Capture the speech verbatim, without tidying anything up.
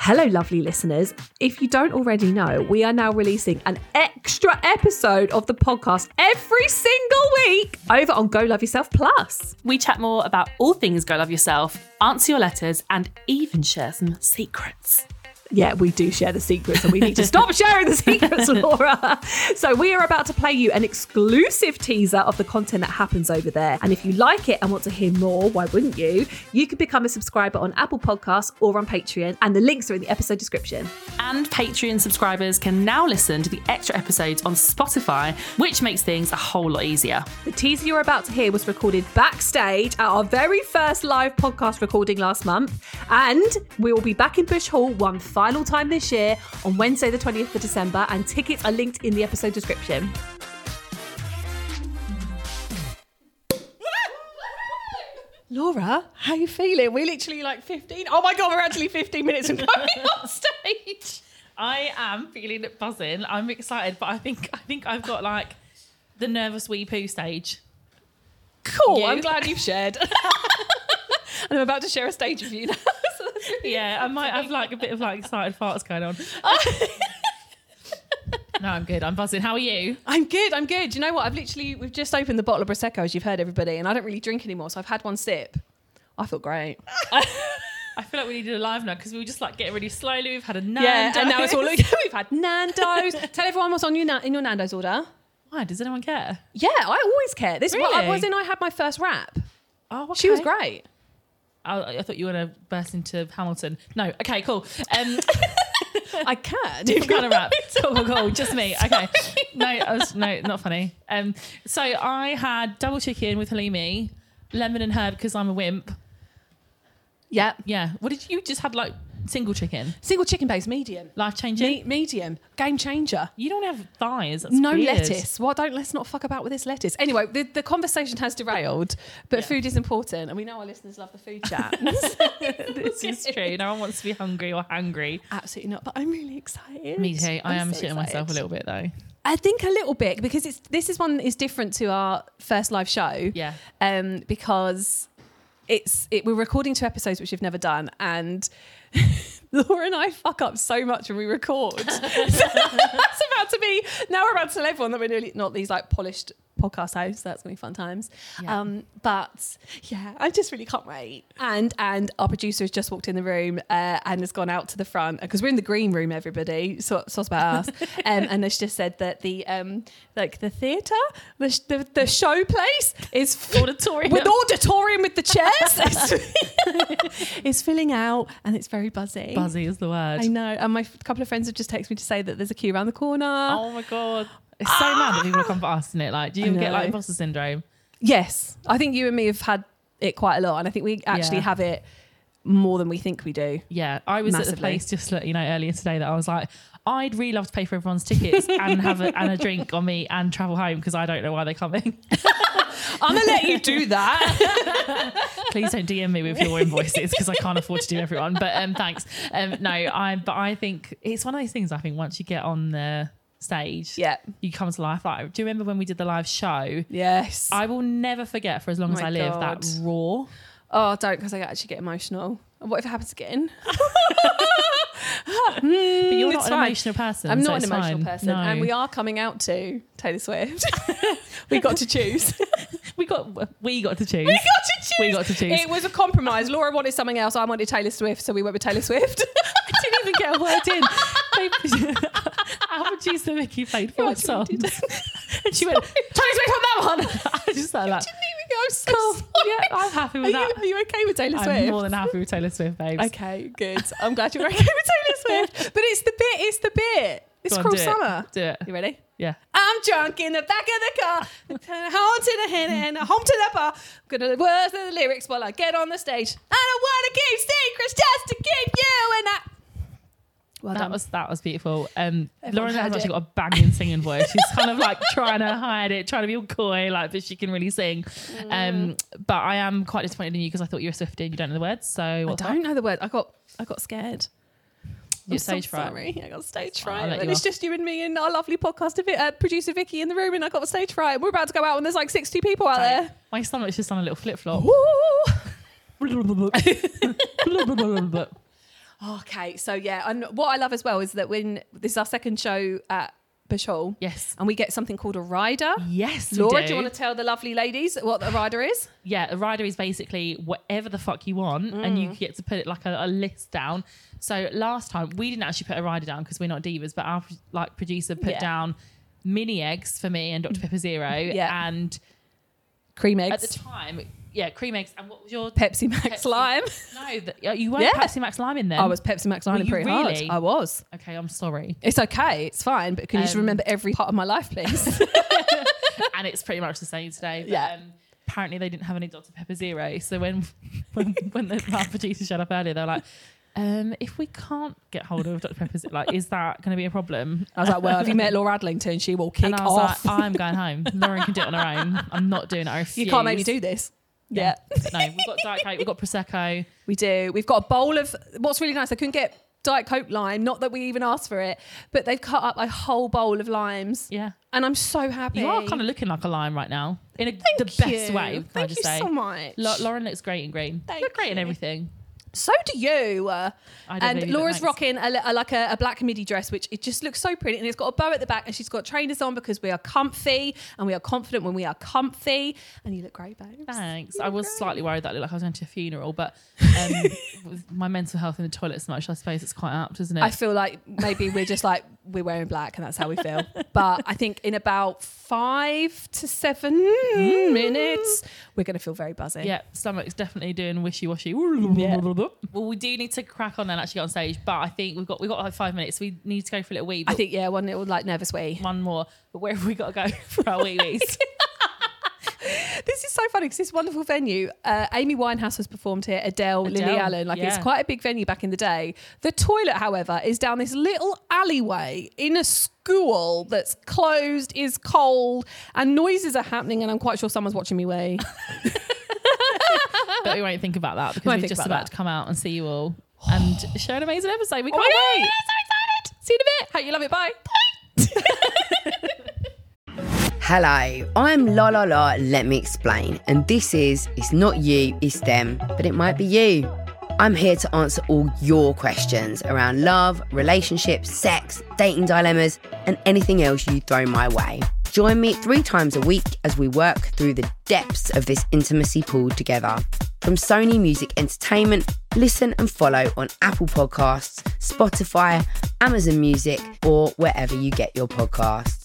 Hello, lovely listeners. If you don't already know, we are now releasing an extra episode of the podcast every single week over on Go Love Yourself Plus. We chat more about all things Go Love Yourself, answer your letters, and even share some secrets. Yeah, we do share the secrets and we need to stop sharing the secrets, Laura. So we are about to play you an exclusive teaser of the content that happens over there. And if you like it and want to hear more, why wouldn't you? You can become a subscriber on Apple Podcasts or on Patreon. And the links are in the episode description. And Patreon subscribers can now listen to the extra episodes on Spotify, which makes things a whole lot easier. The teaser you're about to hear was recorded backstage at our very first live podcast recording last month. And we will be back in Bush Hall one final time this year on Wednesday the twentieth of December, and tickets are linked in the episode description. Laura, how you feeling? We're literally like fifteen. Oh my God, we're actually fifteen minutes from going on stage. I am feeling buzzing. I'm excited, but I think I think I've got like the nervous wee poo stage. Cool, You? I'm glad you've shared. And I'm about to share a stage with you now. Yeah, I might have like a bit of like excited farts going on. No, I'm good. I'm buzzing. How are you? I'm good, I'm good. You know what? I've literally, we've just opened the bottle of Prosecco, as you've heard, everybody, and I don't really drink anymore, so I've had one sip. I feel great. I feel like we needed a live now because we were just like getting really slowly. We've had a Nando's. Yeah, and now it's all we've had Nando's. Tell everyone what's on your na- in your Nando's order. Why? Does anyone care? Yeah, I always care. This Really? I was in. I had my first rap. Oh, okay. She was great. I, I thought you were going to burst into Hamilton. No. Okay, cool. Um, I can. different kind of rap. Cool, cool, cool. Just me. Okay. No, I was, no, not funny. Um, so I had double chicken with halloumi, lemon and herb because I'm a wimp. Yeah. Yeah. What did you, you just had like single chicken? Single chicken base, medium. Life changing? Me- medium. Game changer. You don't have thighs. That's No weird. lettuce. Well, don't let's not fuck about with this lettuce. Anyway, the, the conversation has derailed, but Yeah. food is important, and we know our listeners love the food chat. This is true. No one wants to be hungry or hungry. Absolutely not. But I'm really excited. Me too. I I'm am so shitting myself a excited. little bit though. I think a little bit because it's this is one that is different to our first live show. Yeah. Um, because it's it, we're recording two episodes which we've never done, and Laura and I fuck up so much when we record. So that's about to be now we're about to tell everyone that we're really not these like polished podcast hosts. That's gonna be fun times. Yeah. Um, but yeah, I just really can't wait. And and our producer has just walked in the room uh, and has gone out to the front because we're in the green room. Everybody, so so it's about us. Um, and has just said that the um like the theatre, the sh- the, the show place is f- Auditorium. with auditorium with the chairs is filling out, and it's very buzzy. Buzzy is the word. I know. And my f- couple of friends have just texted me to say that there's a queue around the corner. Oh my God. It's so mad that people come for us, isn't it? Like, do I you get like know. imposter syndrome? Yes, I think you and me have had it quite a lot, and I think we actually Yeah. have it more than we think we do. Yeah. I was at Massively. the place just like, you know, earlier today that I was like, I'd really love to pay for everyone's tickets and have a, and a drink on me and travel home because I don't know why they're coming. I'm gonna let you do that. Please don't D M me with your invoices because I can't afford to do everyone. But um, thanks. Um, no, I. But I think it's one of those things. I think once you get on the stage, Yeah. you come to life. Like, do you remember when we did the live show? Yes. I will never forget for as long Oh as my I live God. that raw. Oh, don't, because I actually get emotional. And what if it happens again? But you're it's not an fine. emotional person. I'm so not an it's emotional fine. person, No. and we are coming out to Taylor Swift. We got to choose. we got we got to choose. We got to choose. We got to choose. It was a compromise. Laura wanted something else. I wanted Taylor Swift, so we went with Taylor Swift. I didn't even get a word in. They- Our producer Vicky played four actually songs, did. and she went, "Taylor Swift on that one." I just started like, Didn't even go. I'm so "Cool, sorry. yeah, I'm happy Are with you, that." are you okay with Taylor I'm Swift? more than happy with Taylor Swift, babes. Okay, good. I'm glad you're okay with Taylor Swift. But it's the bit. It's the bit. It's Go on, Cruel do it. Summer. Do it. You ready? Yeah. I'm drunk in the back of the car, home to the head and home to the bar. Gonna the words of the lyrics while I get on the stage. I don't want to keep secrets just to keep you and I. Well that done. was that was beautiful. Um, Everyone Lauren has heard actually it. got a banging singing voice. She's kind of like trying to hide it, trying to be all coy, like, but she can really sing. Um, but I am quite disappointed in you because I thought you were a Swiftie and you don't know the words. So I what's don't know the word. I got I got scared. You're I'm so stage fright. sorry. I got stage I'll fright. let And you it's off. just you and me and our lovely podcast of it, uh, producer Vicky in the room, and I got stage fright. We're about to go out, and there's like sixty people out there. My stomach's just on a little flip flop. Woo! Okay, so yeah, and what I love as well is that when this is our second show at Bush Hall. Yes. And we get something called a rider. Yes, we Laura, do. do you want to tell the lovely ladies what a rider is? Yeah, a rider is basically whatever the fuck you want, mm. and you get to put it like a, a list down. So last time we didn't actually put a rider down because we're not divas, but our like producer put yeah. down mini eggs for me and Doctor Pepper Zero, yeah. and cream eggs at the time. Yeah, cream eggs. And what was your Pepsi Max Pepsi? Lime? No, the, you weren't Yeah. Pepsi Max Lime in there. I was Pepsi Max Lime Were you pretty really? hard. I was. Okay, I'm sorry. It's okay. It's fine. But can you just Um, remember every part of my life, please? And it's pretty much the same today. But, Yeah. Um, apparently they didn't have any Doctor Pepper Zero. So when when, when the our producer showed up earlier, they were like, um, if we can't get hold of Doctor Pepper Zero, like, is that going to be a problem? I was like, well, have you met Laura Adlington? She will kick And I was off. like, I'm going home. Lauren can do it on her own. I'm not doing it. I refuse. You can't make me do this. Yeah. No, we've got Diet Coke, we've got Prosecco. We do. We've got a bowl of, what's really nice, I couldn't get Diet Coke lime, not that we even asked for it, but they've cut up a whole bowl of limes. Yeah. And I'm so happy. You are kind of looking like a lime right now. In a, Thank the best you. way, can Thank I just you say. so much. La- Lauren looks great in green. Thank you look great in you. everything. So do you. Uh, I don't and believe it, Laura's thanks. rocking a, a, like a, a black midi dress, which it just looks so pretty. And it's got a bow at the back and she's got trainers on because we are comfy and we are confident when we are comfy. And you look great, babes. Thanks. You I look was great. slightly worried that I looked like I was going to a funeral, but um, with my mental health in the toilet so much, I suppose it's quite apt, isn't it? I feel like maybe we're just like, we're wearing black and that's how we feel. But I think in about five to seven mm. minutes, we're going to feel very buzzy. Yeah, stomach's definitely doing wishy-washy. Yeah. Well, we do need to crack on and actually get on stage, but I think we've got we've got like five minutes. We need to go for a little wee. I think, yeah, one little like nervous wee. one more. But where have we got to go for our wee wees? This is so funny because this wonderful venue, uh, Amy Winehouse has performed here, Adele, Lily Adele, Allen. Like it's yeah. quite a big venue back in the day. The toilet, however, is down this little alleyway in a school that's closed, is cold, and noises are happening. And I'm quite sure someone's watching me wee. But we won't think about that because Won't we're think just about about that. to come out and see you all and share an amazing episode. We Oh can't my God, wait. I'm so excited. See you in a bit. Hope you love it. Bye. Hello, I'm La La La, let me explain. And this is, it's not you, it's them, but it might be you. I'm here to answer all your questions around love, relationships, sex, dating dilemmas, and anything else you throw my way. Join me three times a week as we work through the depths of this intimacy pool together. From Sony Music Entertainment, listen and follow on Apple Podcasts, Spotify, Amazon Music, or wherever you get your podcasts.